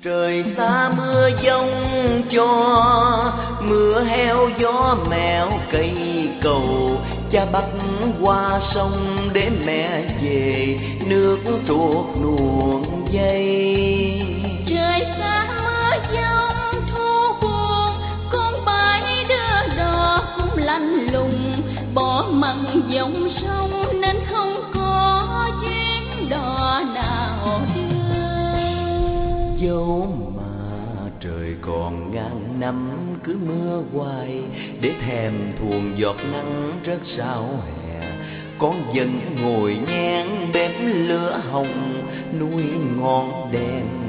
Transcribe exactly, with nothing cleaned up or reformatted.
Trời xa mưa giông cho, mưa heo gió mèo cây cầu. Cha bắt qua sông để mẹ về, nước tuột luồng dây. Trời xa mưa giông thu buồn, con bãi đưa đò cũng lạnh lùng. Bỏ mặn dòng sông nên không có chuyến đò nào đưa. Dẫu mà trời còn ngàn năm cứ mưa hoài, để thèm thuồng giọt nắng rất sao hè. Con vẫn ngồi nhang bếp lửa hồng, nuôi ngọn đèn